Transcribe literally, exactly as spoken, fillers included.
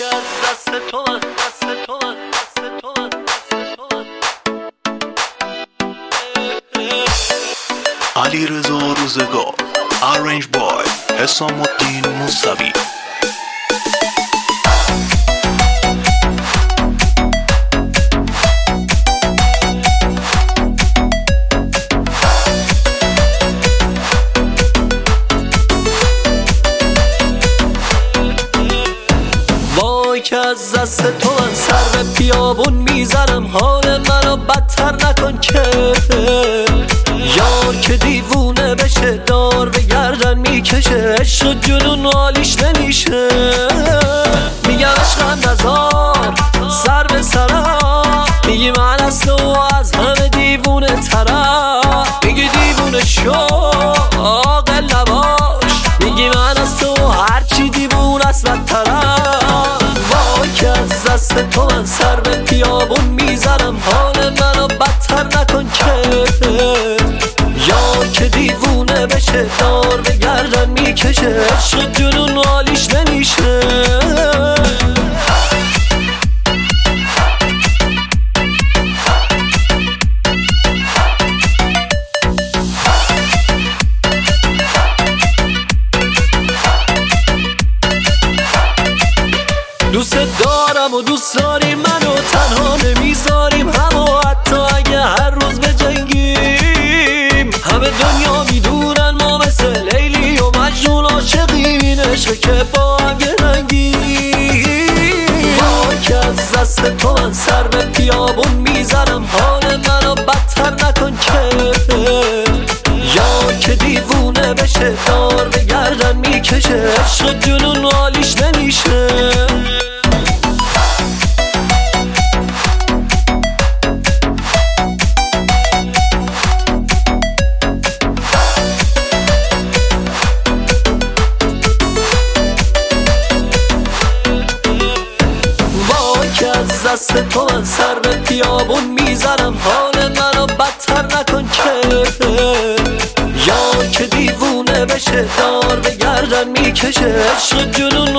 که از دست تو من، دست تو من، دست تو من، دست تو من. علیرضا روزگار Arrange by حسام الدین موسوی. که از دست تو من سر به بیابون میزنم، حال منو بدتر نکن که یار که دیوونه بشه دار به گردن میکشه، عشق جنون حالیش نمیشه. میگم عشقم نزار سر به سرم، میگی من از تو از همه دیوونه ترم، میگی دیوونه شو عاقل نباش، میگی من از تو هرچی دیوونه است بدترم. که از دست تو من سر به بیابون میزنم، حال منو بدتر نکن که یار که دیوونه بشه دار به گردن میکشه، عشق جنون حالیش نمیشه. دوست دارم و دوست داری منو، تنها نمیذاریم همو حتی اگه هر روز بجنگیم. همه دنیا میدونن ما مثل لیلی و مجنون عاشقین، عشق که با هم گرنگیم. با که از دست تو من سر به بیابون میزنم، حال منو بدتر نکن که یار که دیوونه بشه دار به گردن میکشه، عشق جنون حالیش نمیشه. از دست تو من سر به بیابون میزنم، حال منو بدتر نکن که یار که دیوونه بشه دار به گردن میکشه، عشق جنون